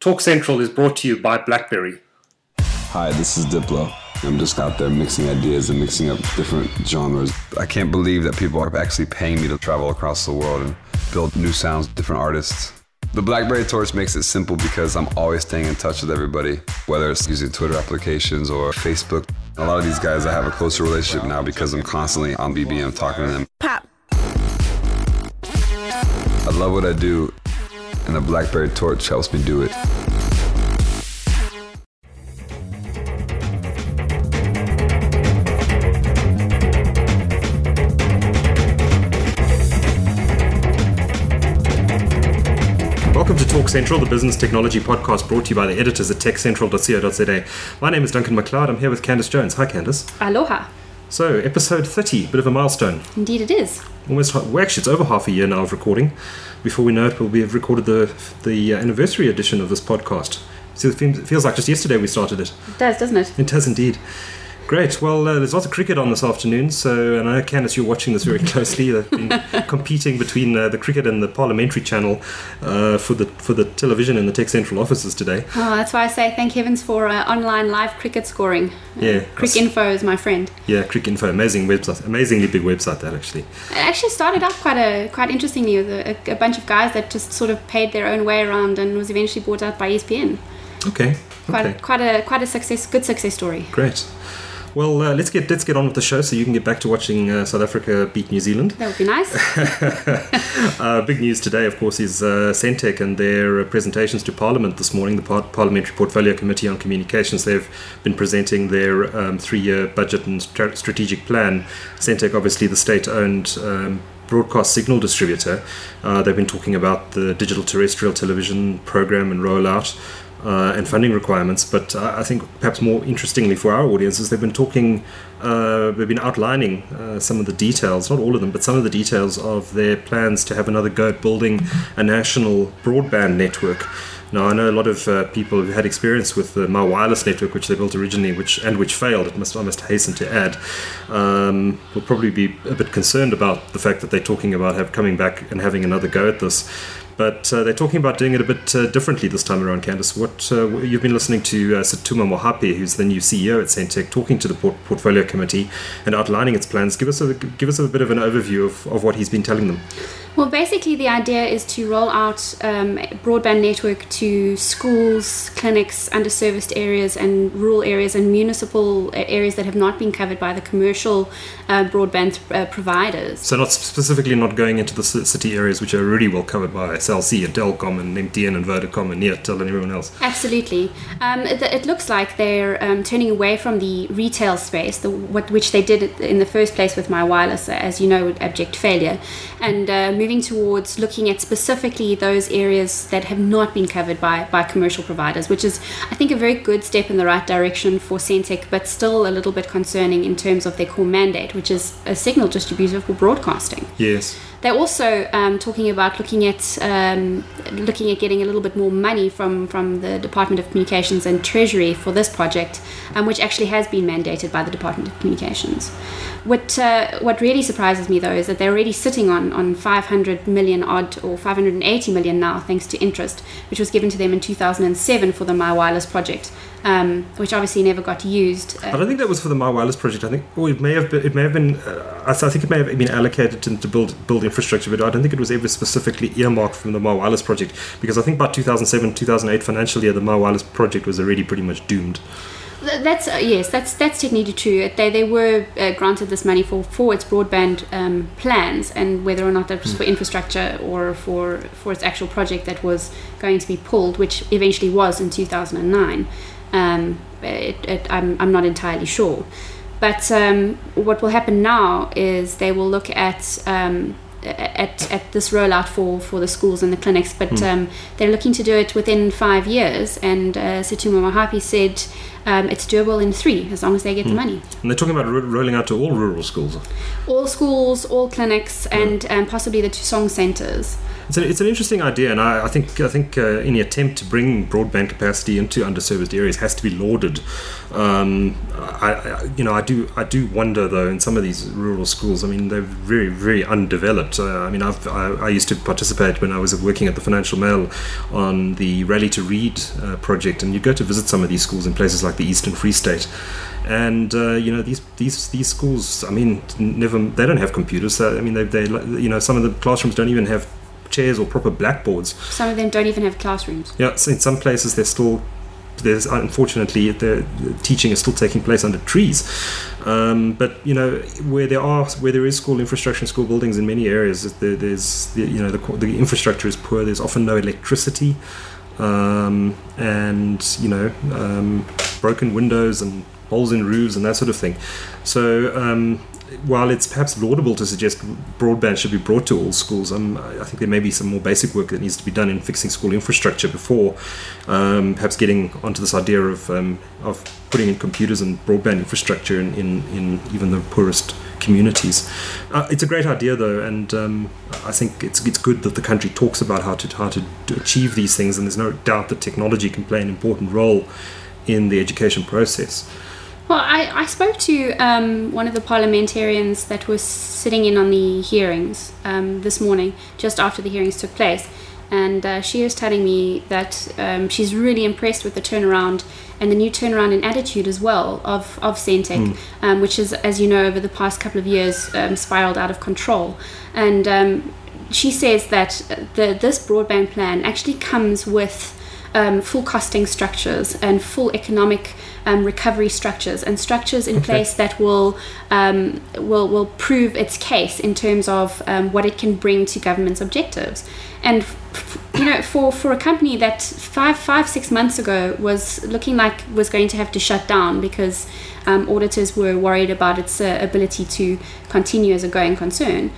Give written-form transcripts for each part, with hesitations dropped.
Talk Central is brought to you by BlackBerry. Hi, this is Diplo. I'm just out there mixing ideas and mixing up different genres. I can't believe that people are actually paying me to travel across the world and build new sounds, different artists. The BlackBerry Torch makes it simple because I'm always staying in touch with everybody, whether it's using Twitter applications or Facebook. A lot of these guys I have a closer relationship now because I'm constantly on BBM talking to them. Pop. I love what I do, and the BlackBerry Torch helps me do it. Welcome to Talk Central, the business technology podcast brought to you by the editors at techcentral.co.za. My name is Duncan McLeod. I'm here with Candice Jones. Hi, Candice. Aloha. So, episode 30, bit of a milestone. Indeed it is. Actually, it's over half a year now of recording. Before we know it, we'll have recorded the anniversary edition of this podcast. So it feels like just yesterday we started it. It does, doesn't it? It does indeed. Great. Well, there's lots of cricket on this afternoon, so, and I know, Candice, you're watching this very closely. They've been competing between the cricket and the parliamentary channel for the television in the Tech Central offices today. Oh, that's why I say thank heavens for online live cricket scoring. Yeah. Cricinfo is my friend. Yeah, Cricinfo, amazing website, amazingly big website that actually. It actually started out quite interestingly with a bunch of guys that just sort of paid their own way around and was eventually bought out by ESPN. Okay. Quite a good success story. Great. Well, let's get on with the show so you can get back to watching South Africa beat New Zealand. That would be nice. Big news today, of course, is Centec and their presentations to Parliament this morning, the Parliamentary Portfolio Committee on Communications. They've been presenting their 3-year budget and strategic plan. Centec, obviously the state-owned broadcast signal distributor. They've been talking about the digital terrestrial television program and rollout. And funding requirements, but I think perhaps more interestingly for our audience is they've been outlining some of the details, not all of them, but some of the details of their plans to have another go at building a national broadband network. Now, I know a lot of people who had experience with the MyWireless network, which they built originally, which failed, I must hasten to add, will probably be a bit concerned about the fact that they're talking about coming back and having another go at this. But they're talking about doing it a bit differently this time around, Candice. You've been listening to Sethumo Mohapi, who's the new CEO at Centec, talking to the Portfolio Committee and outlining its plans. Give us a bit of an overview of what he's been telling them. Well, basically the idea is to roll out a broadband network to schools, clinics, underserviced areas and rural areas and municipal areas that have not been covered by the commercial broadband providers. So not going into the city areas which are already well covered by Cell C and Telkom and MTN and Vodacom and Neotel and everyone else. Absolutely. It looks like they're turning away from the retail space, which they did in the first place with MyWireless, as you know, with abject failure, and moving towards looking at specifically those areas that have not been covered by commercial providers, which is, I think, a very good step in the right direction for Centec, but still a little bit concerning in terms of their core mandate, which is a signal distributor for broadcasting. Yes. They're also talking about looking at getting a little bit more money from the Department of Communications and Treasury for this project, which actually has been mandated by the Department of Communications. What really surprises me, though, is that they're already sitting on 500 million odd, or 580 million now, thanks to interest, which was given to them in 2007 for the MyWireless project, which obviously never got used. I don't think that was for the MyWireless project. I think, it may have been. I think it may have been allocated to build infrastructure, but I don't think it was ever specifically earmarked from the MyWireless project, because I think by 2007-2008 financial year, the MyWireless project was already pretty much doomed. That's technically true. They were granted this money for its broadband plans, and whether or not that was for infrastructure or for its actual project that was going to be pulled, which eventually was in 2009, I'm not entirely sure. But what will happen now is they will look at this rollout for the schools and the clinics, but they're looking to do it within 5 years, and Sethumo Mohapi said it's doable in 3 as long as they get the money. And they're talking about rolling out to all rural schools. All schools, all clinics, and possibly the Tusong centres. It's an interesting idea, and I think any attempt to bring broadband capacity into underserviced areas has to be lauded. I do wonder though, in some of these rural schools, I mean, they're very, very undeveloped. I used to participate when I was working at the Financial Mail on the Rally to Read project, and you go to visit some of these schools in places like the Eastern Free State. And these schools, I mean, they don't have computers. I mean, they some of the classrooms don't even have chairs or proper blackboards. Some of them don't even have classrooms. Yeah, so in some places there's unfortunately the teaching is still taking place under trees. But where there is school infrastructure and school buildings in many areas, there's the infrastructure is poor. There's often no electricity, and broken windows and holes in roofs and that sort of thing. So while it's perhaps laudable to suggest broadband should be brought to all schools, I think there may be some more basic work that needs to be done in fixing school infrastructure before perhaps getting onto this idea of putting in computers and broadband infrastructure in even the poorest communities. It's a great idea though, and I think it's good that the country talks about how to achieve these things, and there's no doubt that technology can play an important role in the education process. Well, I spoke to one of the parliamentarians that was sitting in on the hearings this morning, just after the hearings took place, and she was telling me that she's really impressed with the turnaround and the new turnaround in attitude as well of Sentech, which is, as you know, over the past couple of years spiraled out of control. And she says that this broadband plan actually comes with full costing structures and full economic recovery structures, and structures in place that will prove its case in terms of what it can bring to government's objectives. And for a company that 6 months ago was looking like was going to have to shut down because auditors were worried about its ability to continue as a going concern,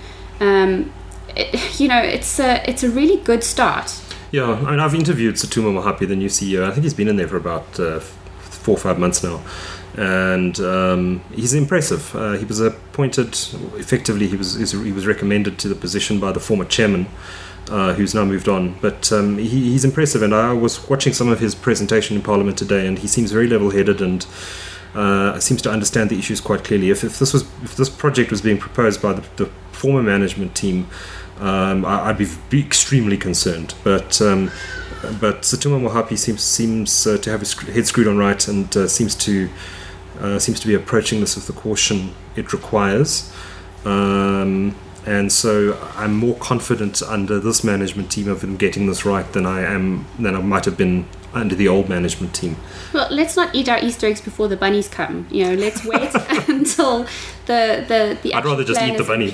it's a really good start. Yeah, I mean, I've interviewed Sethumo Mohapi, the new CEO. I think he's been in there for about 4 or 5 months now, and he's impressive. He was appointed effectively. He was recommended to the position by the former chairman, who's now moved on. But he's impressive, and I was watching some of his presentation in Parliament today, and he seems very level-headed and seems to understand the issues quite clearly. If this project was being proposed by the former management team, I'd be extremely concerned. But Sethumo Mohapi seems to have his head screwed on right, and seems to be approaching this with the caution it requires. And so I'm more confident under this management team of him getting this right than I might have been under the old management team. Well, let's not eat our Easter eggs before the bunnies come. Let's wait until the I'd rather just eat the bunny.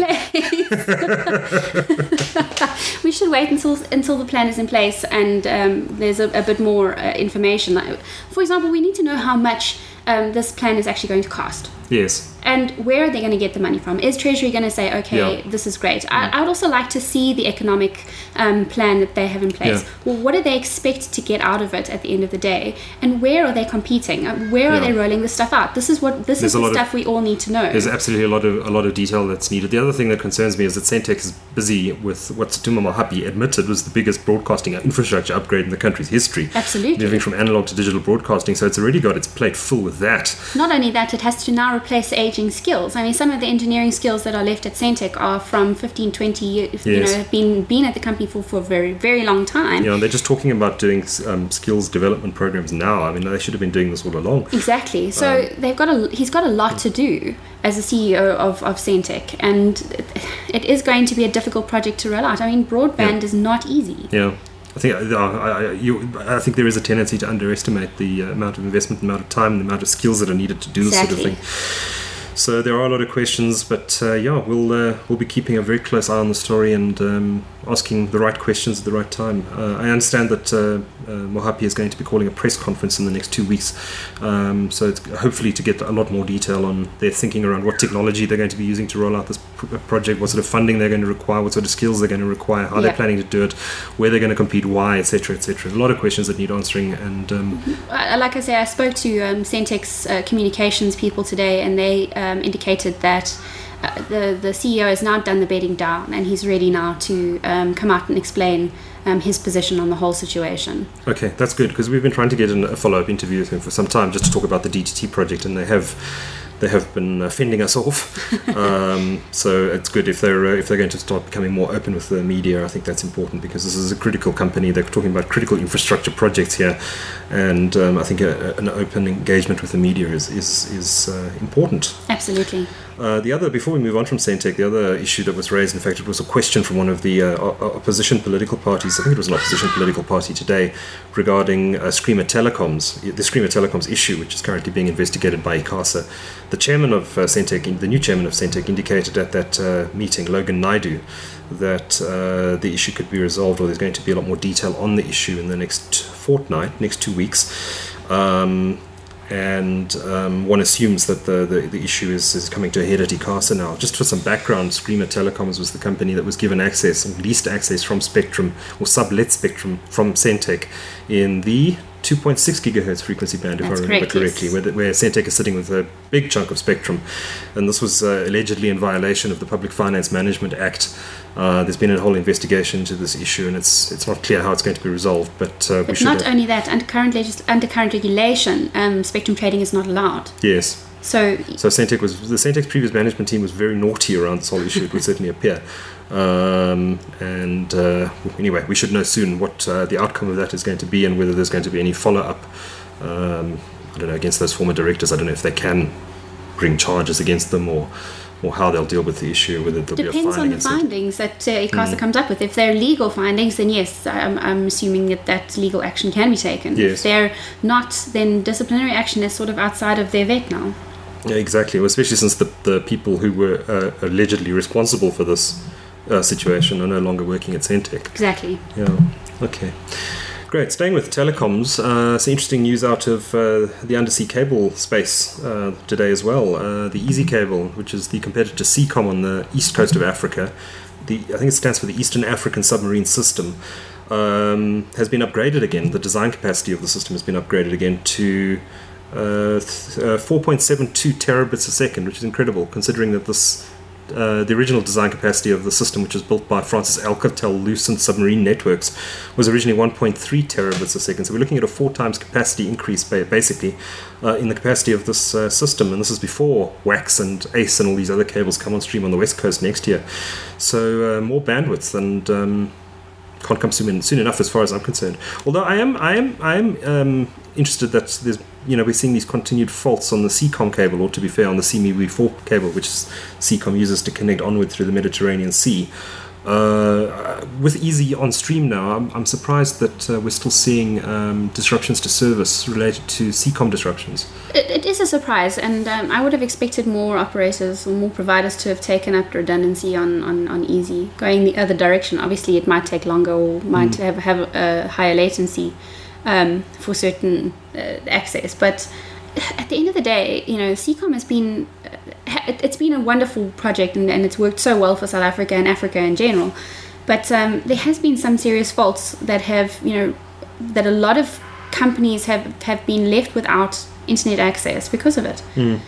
We should wait until the plan is in place and there's a bit more information. For example, we need to know how much this plan is actually going to cost. Yes. And where are they going to get the money from? Is Treasury going to say, okay, this is great? I would also like to see the economic plan that they have in place. Yeah. Well, what do they expect to get out of it at the end of the day? And where are they competing? Where are they rolling this stuff out? This is the stuff we all need to know. There's absolutely a lot of detail that's needed. The other thing that concerns me is that Sentech is busy with what Sethumo Mohapi admitted was the biggest broadcasting infrastructure upgrade in the country's history. Absolutely. Moving from analog to digital broadcasting, so it's already got its plate full with that. Not only that, it has to now replace aging skills. I mean, some of the engineering skills that are left at Sentech are from 15, 20 years, have been at the company for a very, very long time. Yeah, and they're just talking about doing skills development programs now. I mean, they should have been doing this all along. Exactly. So he's got a lot to do as a CEO of Sentech, and it is going to be a difficult project to roll out. I mean, broadband is not easy. Yeah. I think there is a tendency to underestimate the amount of investment, the amount of time, the amount of skills that are needed to do this sort of thing. So there are a lot of questions, but we'll be keeping a very close eye on the story and asking the right questions at the right time. I understand that Mohapi is going to be calling a press conference in the next 2 weeks, so it's hopefully to get a lot more detail on their thinking around what technology they're going to be using to roll out this project, what sort of funding they're going to require, what sort of skills they're going to require, how they're planning to do it, where they're going to compete, why, etc., etc. A lot of questions that need answering. And like I say, I spoke to Sentech's communications people today, and they indicated that the CEO has now done the bedding down, and he's ready now to come out and explain his position on the whole situation. Okay, that's good, because we've been trying to get a follow-up interview with him for some time just to talk about the DTT project, and they have been fending us off. So it's good if they're going to start becoming more open with the media. I think that's important, because this is a critical company. They're talking about critical infrastructure projects here, and I think an open engagement with the media is important. Absolutely. Before we move on from Sentech, the other issue that was raised, in fact, it was a question from one of the opposition political parties. I think it was an opposition political party today, regarding Screamer Telecoms, the Screamer Telecoms issue, which is currently being investigated by ICASA. The chairman of Sentech, the new chairman of Sentech, indicated at that meeting, Logan Naidu, that the issue could be resolved, or there's going to be a lot more detail on the issue in the next fortnight, next 2 weeks. One assumes that the issue is coming to a head at ICASA now. Just for some background, Screamer Telecoms was the company that was given access, or leased access from Spectrum, or sublet Spectrum from Sentech in the 2.6 gigahertz frequency band, if I remember correctly, yes. where Sentech is sitting with a big chunk of spectrum. And this was allegedly in violation of the Public Finance Management Act. There's been a whole investigation into this issue, and it's not clear how it's going to be resolved. But we should. Not only that, under current regulation, spectrum trading is not allowed. Yes. So Sentech's previous management team was very naughty around this whole issue. It would certainly appear. Anyway, we should know soon what the outcome of that is going to be, and whether there's going to be any follow-up. I don't know, against those former directors. I don't know if they can bring charges against them, or how they'll deal with the issue, whether there'll be a fine. Depends on the findings that ICASA comes up with. If they're legal findings, then yes, I'm assuming that legal action can be taken. Yes. If they're not, then disciplinary action is sort of outside of their vet now. Yeah, exactly. Well, especially since the people who were allegedly responsible for this situation are no longer working at Sentech. Exactly. Yeah. Okay. Great. Staying with telecoms, some interesting news out of the undersea cable space today as well. The Easy Cable, which is the competitor to Seacom on the east coast of Africa, I think it stands for the Eastern African Submarine System, has been upgraded again. The design capacity of the system has been upgraded again to 4.72 terabits a second, which is incredible, considering that the original design capacity of the system, which was built by Francis Alcatel-Lucent Submarine Networks, was originally 1.3 terabits a second. So we're looking at a 4 times capacity increase, basically, in the capacity of this system. And this is before WAX and ACE and all these other cables come on stream on the west coast next year. So more bandwidth, and can't come soon enough as far as I'm concerned. Although I am interested that there's, we're seeing these continued faults on the Seacom cable, or to be fair, on the CME-V4 cable, which Seacom uses to connect onward through the Mediterranean Sea. With Easy on stream now, I'm surprised that we're still seeing disruptions to service related to Seacom disruptions. It is a surprise, and I would have expected more operators or more providers to have taken up redundancy on Easy. Going the other direction, obviously it might take longer, or might have a higher latency for certain access, but at the end of the day, Seacom has been it's been a wonderful project, and it's worked so well for South Africa and Africa in general, but there has been some serious faults that have that a lot of companies have been left without internet access because of it.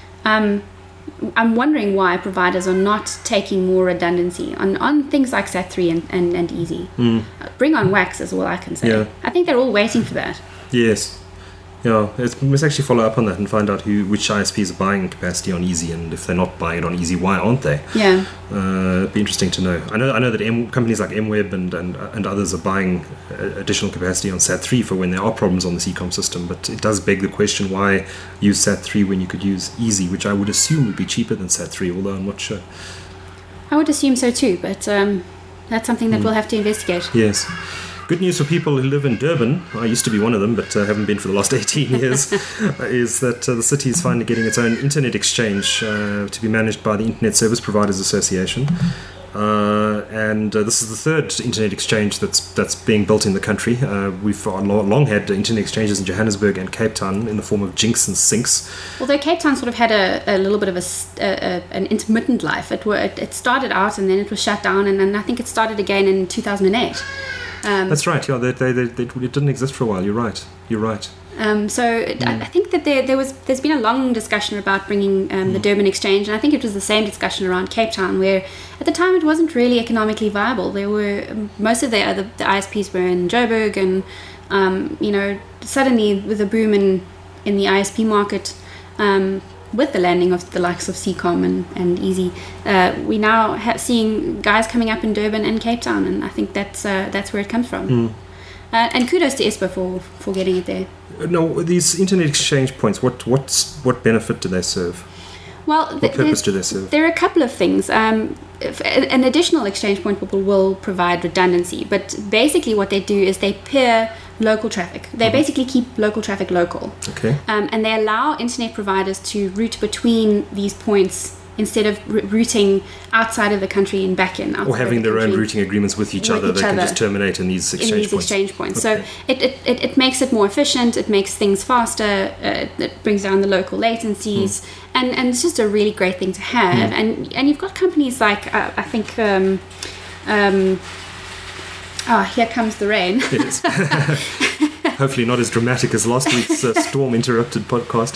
I'm wondering why providers are not taking more redundancy on things like SAT3 and Easy. Bring on WAX is all I can say. Yeah. I think they're all waiting for that. Yes. Yeah, we must actually follow up on that and find out which ISPs are buying capacity on Easy, and if they're not buying it on Easy, why aren't they? Yeah. It'd be interesting to know. I know that companies like MWeb and others are buying additional capacity on SAT3 for when there are problems on the Seacom system, but it does beg the question, why use SAT3 when you could use Easy, which I would assume would be cheaper than SAT3, although I'm not sure. I would assume so too, but that's something that we'll have to investigate. Yes. Good news for people who live in Durban, I used to be one of them, but haven't been for the last 18 years, is that the city is finally getting its own internet exchange to be managed by the Internet Service Providers Association. And this is the third internet exchange that's being built in the country. We've long had internet exchanges in Johannesburg and Cape Town in the form of Jinx and Sinks. Although Cape Town sort of had a little bit of an intermittent life. It started out and then it was shut down, and then I think it started again in 2008. That's right. Yeah, it didn't exist for a while. You're right. I think that there's been a long discussion about bringing the Durban Exchange, and I think it was the same discussion around Cape Town, where at the time it wasn't really economically viable. There were most of the ISPs were in Joburg, and suddenly with a boom in the ISP market, with the landing of the likes of Seacom and Easy, we now seeing guys coming up in Durban and Cape Town, and I think that's where it comes from. And kudos to ESPA for getting it there. No, these internet exchange points, what benefit do they serve? Well, what purpose do they serve? There are a couple of things. An additional exchange point will provide redundancy, but basically what they do is they pair local traffic. They basically keep local traffic local. Okay. And they allow internet providers to route between these points instead of routing outside of the country and back in. Or having their own routing agreements with each other. They can just terminate in these exchange points. Okay. So it makes it more efficient, it makes things faster, it brings down the local latencies, and it's just a really great thing to have. And you've got companies like, I think, here comes the rain. It is. Hopefully not as dramatic as last week's storm-interrupted podcast.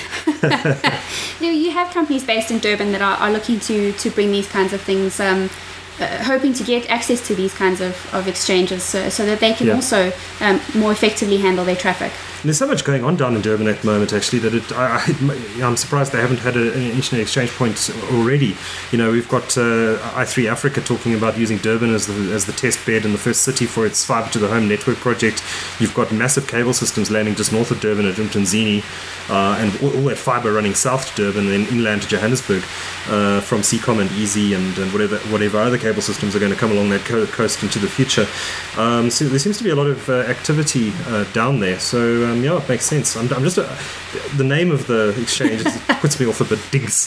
You have companies based in Durban that are looking to bring these kinds of things, hoping to get access to these kinds of exchanges so that they can also more effectively handle their traffic. And there's so much going on down in Durban at the moment, actually, that I'm surprised they haven't had an internet exchange point already. We've got i3 Africa talking about using Durban as the test bed and the first city for its fiber to the home network project. You've got massive cable systems landing just north of Durban at Umthunzini, and all that fiber running south to Durban and then inland to Johannesburg from Seacom and Easy and whatever other cable systems are going to come along that coast into the future. So there seems to be a lot of activity down there. So it makes sense. I'm just the name of the exchange puts me off a bit. Dinks.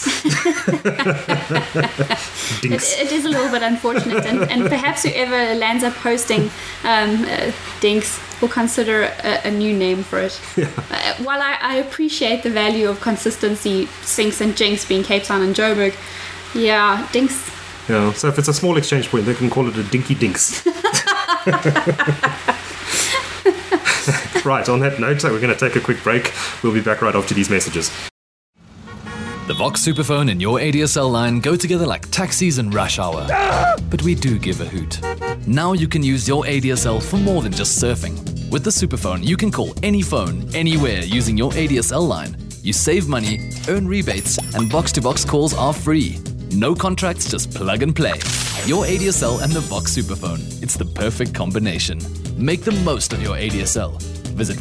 Dinks. It is a little bit unfortunate, and perhaps whoever lands up hosting Dinks will consider a new name for it. Yeah. While I appreciate the value of consistency, Sinks and Jinx being Cape Town and Joburg, Dinks. Yeah, so if it's a small exchange point, they can call it a Dinky Dinks. Right, on that note, we're going to take a quick break. We'll be back right after these messages. The Vox Superphone and your ADSL line go together like taxis and rush hour. But we do give a hoot. Now you can use your ADSL for more than just surfing. With the Superphone, you can call any phone, anywhere using your ADSL line. You save money, earn rebates, and box-to-box calls are free. No contracts, just plug and play. Your ADSL and the Vox Superphone. It's the perfect combination. Make the most of your ADSL. Visit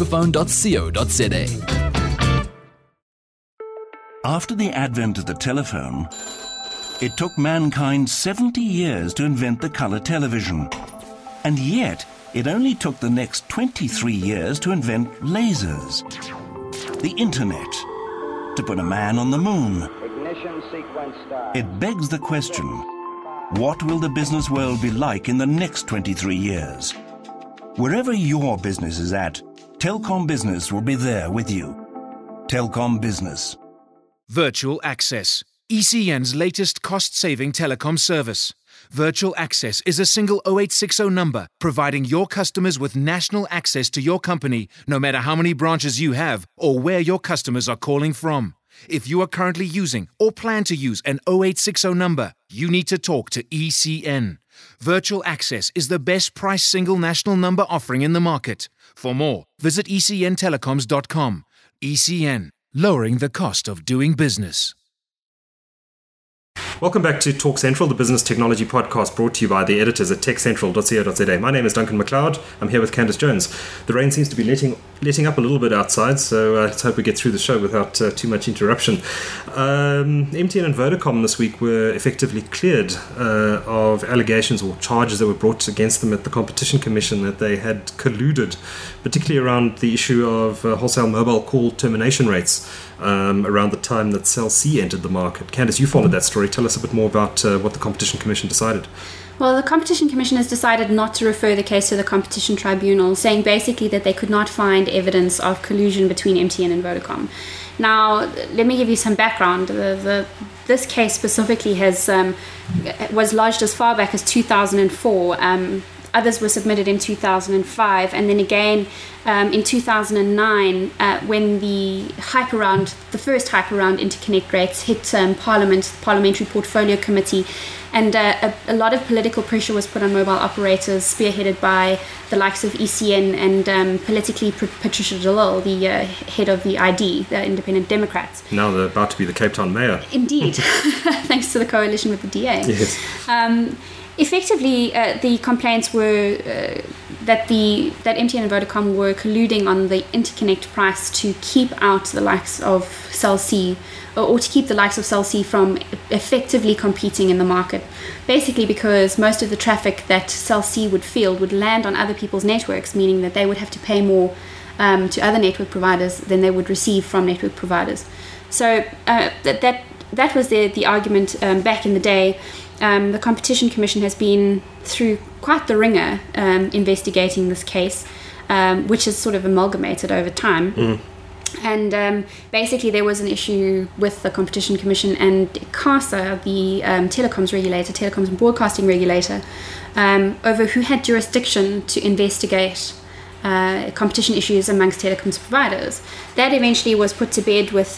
voxsuperphone.co.za. After the advent of the telephone, it took mankind 70 years to invent the color television. And yet, it only took the next 23 years to invent lasers. The internet. To put a man on the moon. Ignition sequence start. It begs the question, what will the business world be like in the next 23 years? Wherever your business is at, Telkom Business will be there with you. Telkom Business. Virtual Access, ECN's latest cost-saving telecom service. Virtual Access is a single 0860 number, providing your customers with national access to your company, no matter how many branches you have or where your customers are calling from. If you are currently using or plan to use an 0860 number, you need to talk to ECN. Virtual Access is the best price single national number offering in the market. For more, visit ecntelecoms.com. ECN, lowering the cost of doing business. Welcome back to Talk Central, the business technology podcast brought to you by the editors at techcentral.co.za. My name is Duncan McLeod. I'm here with Candice Jones. The rain seems to be letting up a little bit outside, so let's hope we get through the show without too much interruption. MTN and Vodacom this week were effectively cleared of allegations or charges that were brought against them at the Competition Commission that they had colluded, particularly around the issue of wholesale mobile call termination rates around the time that Cell C entered the market. Candice, you followed that story. Tell us a bit more about what the Competition Commission decided. Well, the Competition Commission has decided not to refer the case to the Competition Tribunal, saying basically that they could not find evidence of collusion between MTN and Vodacom. Now, let me give you some background. This case specifically was lodged as far back as 2004. others were submitted in 2005, and then again in 2009 when the first hype around interconnect rates hit Parliament, the Parliamentary Portfolio Committee, and a lot of political pressure was put on mobile operators, spearheaded by the likes of ECN and politically Patricia de Lille, the head of the ID, the Independent Democrats. Now they're about to be the Cape Town mayor. Indeed, thanks to the coalition with the DA. Yes. Effectively, the complaints were that MTN and Vodacom were colluding on the interconnect price to keep out the likes of Cell C, or to keep the likes of Cell C from effectively competing in the market. Basically because most of the traffic that Cell C would field would land on other people's networks, meaning that they would have to pay more to other network providers than they would receive from network providers. So that was the argument back in the day. The Competition Commission has been through quite the ringer investigating this case, which is sort of amalgamated over time. And basically there was an issue with the Competition Commission and ICASA, the telecoms and broadcasting regulator, over who had jurisdiction to investigate competition issues amongst telecoms providers. That eventually was put to bed with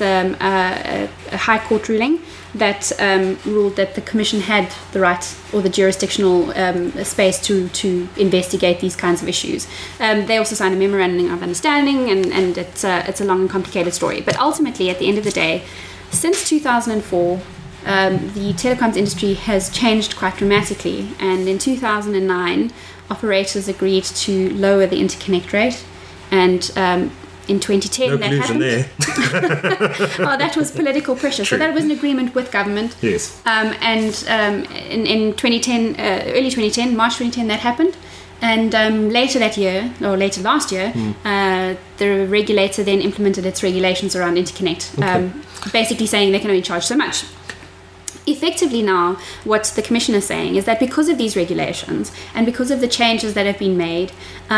a High Court ruling that ruled that the Commission had the right or the jurisdictional space to investigate these kinds of issues. They also signed a memorandum of understanding, and it's a long and complicated story. But ultimately, at the end of the day, since 2004, the telecoms industry has changed quite dramatically, and in 2009, operators agreed to lower the interconnect rate, and in 2010 no that collusion happened. there. Oh, that was political pressure. True. So that was an agreement with government. Yes. And in 2010, early 2010, March 2010, that happened. And later that year, or later last year, the regulator then implemented its regulations around interconnect, basically saying they can only charge so much. Effectively now, what the Commission is saying is that because of these regulations and because of the changes that have been made,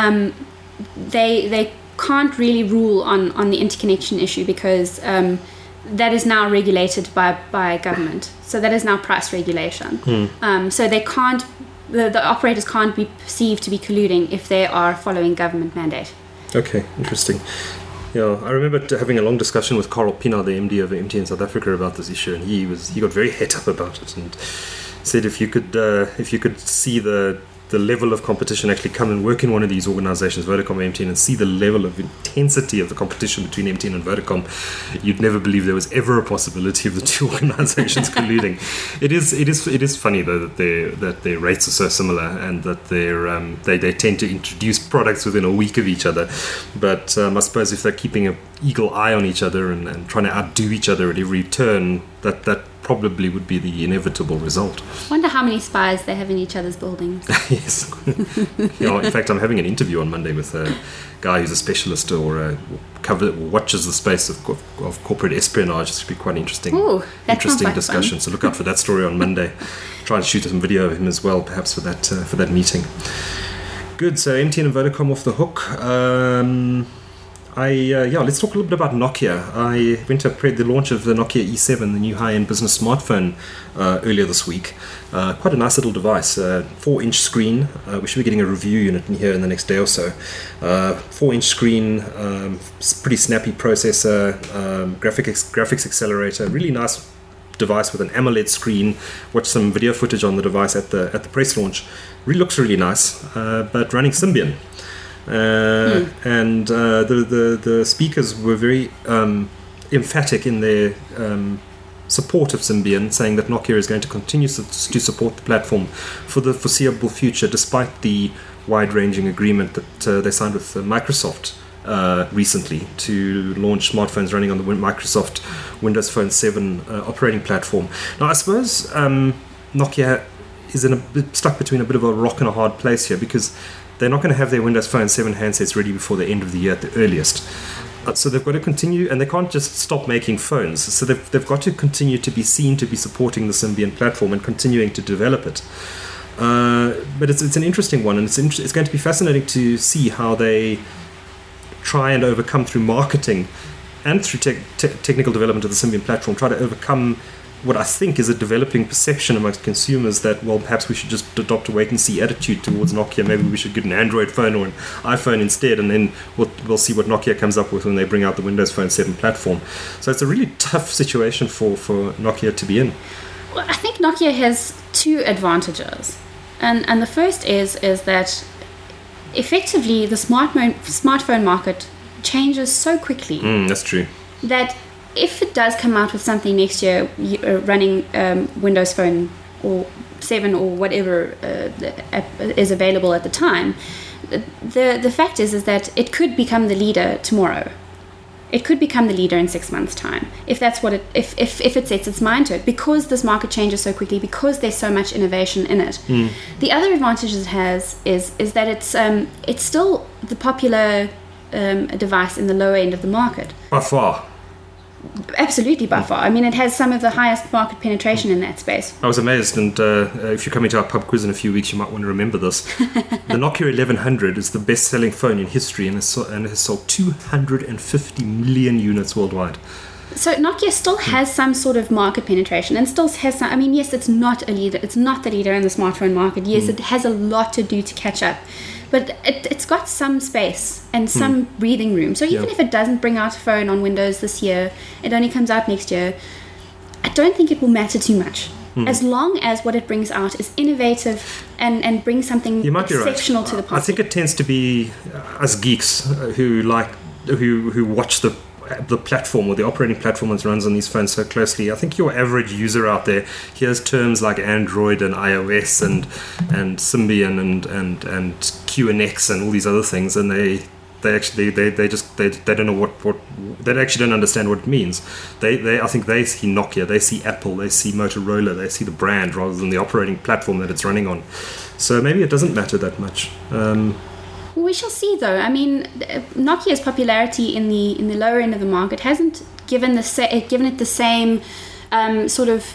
they can't really rule on the interconnection issue because that is now regulated by government. So that is now price regulation. So they can't, the operators can't be perceived to be colluding if they are following government mandate. Okay, interesting. Yeah, I remember having a long discussion with Carl Pienaar, the MD of MTN South Africa, about this issue, and he got very het up about it and said if you could see the level of competition, actually come and work in one of these organizations, Vodacom and MTN, and see the level of intensity of the competition between MTN and Vodacom, you'd never believe there was ever a possibility of the two organizations colluding. It is funny though that their rates are so similar and that they tend to introduce products within a week of each other. But I suppose if they're keeping an eagle eye on each other and trying to outdo each other at every turn, that probably would be the inevitable result. Wonder how many spies they have in each other's buildings. Yes. In fact, I'm having an interview on Monday with a guy who's a specialist or watches the space of corporate espionage. It should be quite an interesting discussion. Fun. So look out for that story on Monday. Try and shoot some video of him as well, perhaps for that meeting. Good. So MTN and Vodacom off the hook. Let's talk a little bit about Nokia. I went to the launch of the Nokia E7, the new high-end business smartphone, earlier this week. Quite a nice little device, 4-inch screen. We should be getting a review unit in here in the next day or so. 4-inch screen, pretty snappy processor, graphics accelerator, really nice device with an AMOLED screen. Watched some video footage on the device at the press launch. Really looks really nice, but running Symbian. And the speakers were very emphatic in their support of Symbian, saying that Nokia is going to continue to support the platform for the foreseeable future, despite the wide-ranging agreement that they signed with Microsoft recently to launch smartphones running on the Microsoft Windows Phone 7 operating platform. Now, I suppose Nokia is stuck between a bit of a rock and a hard place here, because they're not going to have their Windows Phone 7 handsets ready before the end of the year at the earliest. So they've got to continue, and they can't just stop making phones. So they've got to continue to be seen to be supporting the Symbian platform and continuing to develop it. But it's an interesting one, and it's going to be fascinating to see how they try and overcome through marketing and through technical development of the Symbian platform, try to overcome what I think is a developing perception amongst consumers that, well, perhaps we should just adopt a wait-and-see attitude towards Nokia. Maybe we should get an Android phone or an iPhone instead, and then we'll see what Nokia comes up with when they bring out the Windows Phone 7 platform. So it's a really tough situation for Nokia to be in. Well, I think Nokia has two advantages. And the first is that effectively the smartphone market changes so quickly. That's true. That if it does come out with something next year running Windows Phone or 7 or whatever is available at the time, the fact is that it could become the leader tomorrow. It could become the leader in 6 months' time if that's what if it sets its mind to it, because this market changes so quickly, because there's so much innovation in it. The other advantage it has is that it's still the popular device in the lower end of the market. By far. Absolutely, by far. I mean, it has some of the highest market penetration in that space. I was amazed, and if you're coming to our pub quiz in a few weeks, you might want to remember this. The Nokia 1100 is the best-selling phone in history, and has sold 250 million units worldwide. So Nokia still has some sort of market penetration, and still has some. I mean, yes, it's not a leader. It's not the leader in the smartphone market. Yes, it has a lot to do to catch up. But it's got some space and some breathing room. So even if it doesn't bring out a phone on Windows this year, it only comes out next year, I don't think it will matter too much. As long as what it brings out is innovative and brings something exceptional to the party. I think it tends to be us geeks who watch the platform or the operating platform that runs on these phones so closely. I think your average user out there hears terms like Android and iOS and Symbian and QNX and all these other things, and they don't know what they actually don't understand what it means. I think they see Nokia, they see Apple, they see Motorola, they see the brand rather than the operating platform that it's running on. So maybe it doesn't matter that much. We shall see, though. I mean, Nokia's popularity in the lower end of the market hasn't given it the same sort of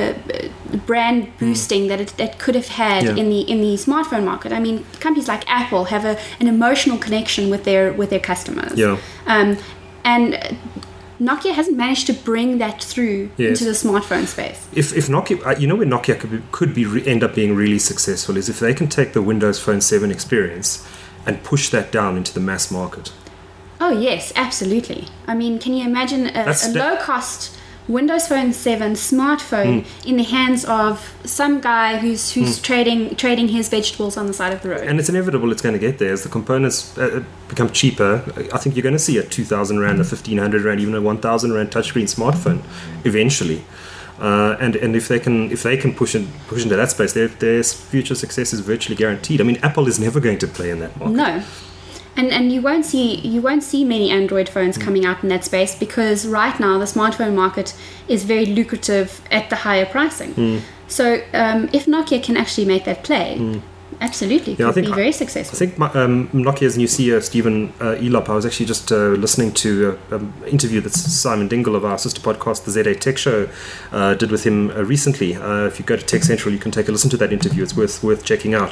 brand boosting that it could have had in the smartphone market. I mean, companies like Apple have an emotional connection with their customers. Yeah. And Nokia hasn't managed to bring that through into the smartphone space. If Nokia, where Nokia could end up being really successful is if they can take the Windows Phone 7 experience and push that down into the mass market. Oh yes, absolutely. I mean, can you imagine a low-cost Windows Phone 7 smartphone in the hands of some guy who's trading his vegetables on the side of the road? And it's inevitable it's going to get there. As the components become cheaper, I think you're going to see a 2,000 Rand, a 1,500 Rand, even a 1,000 Rand touchscreen smartphone eventually. And if they can push into that space, their future success is virtually guaranteed. I mean, Apple is never going to play in that market. No, and you won't see many Android phones coming out in that space, because right now the smartphone market is very lucrative at the higher pricing. So if Nokia can actually make that play, absolutely, could be very successful. I think Nokia's new CEO, Stephen Elop, I was actually just listening to an interview that Simon Dingle of our sister podcast, the ZA Tech Show, did with him recently. If you go to Tech Central, you can take a listen to that interview. It's worth checking out.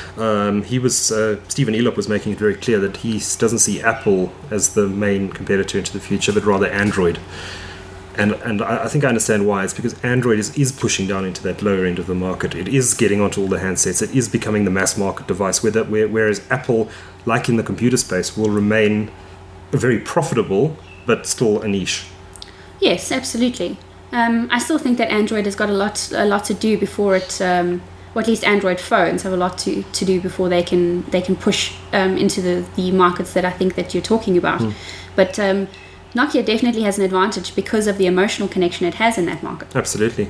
Stephen Elop was making it very clear that he doesn't see Apple as the main competitor into the future, but rather Android. And I think I understand why. It's because Android is pushing down into that lower end of the market. It is getting onto all the handsets. It is becoming the mass market device, whereas Apple, like in the computer space, will remain very profitable, but still a niche. Yes, absolutely. I still think that Android has got a lot to do before it, or at least Android phones have a lot to do before they can push into the markets that I think that you're talking about. But Nokia definitely has an advantage because of the emotional connection it has in that market. Absolutely.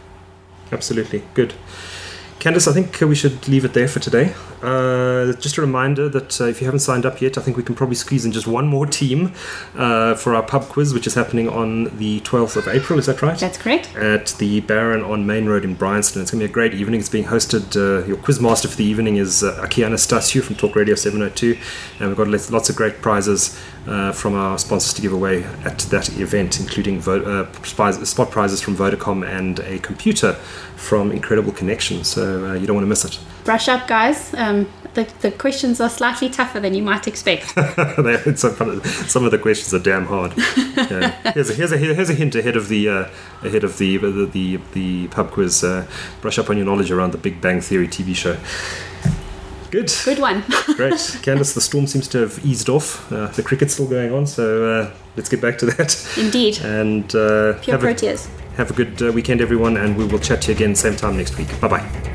Good. Candice, I think we should leave it there for today. Just a reminder that if you haven't signed up yet, I think we can probably squeeze in just one more team for our pub quiz, which is happening on the 12th of April. Is that right? That's correct. At the Baron on Main Road in Bryanston. It's going to be a great evening. It's being hosted. Your quizmaster for the evening is Aki Anastasiou from Talk Radio 702. And we've got lots of great prizes from our sponsors to give away at that event, including spot prizes from Vodacom and a computer from Incredible Connection. So you don't want to miss it. Brush up, guys. The questions are slightly tougher than you might expect. Some of the questions are damn hard. Yeah. Here's a hint ahead of the pub quiz. Brush up on your knowledge around the Big Bang Theory TV show. Good one. Great. Candace, the storm seems to have eased off. The cricket's still going on, so let's get back to that. Indeed. And Pure Proteas. Have a good weekend, everyone, and we will chat to you again same time next week. Bye-bye.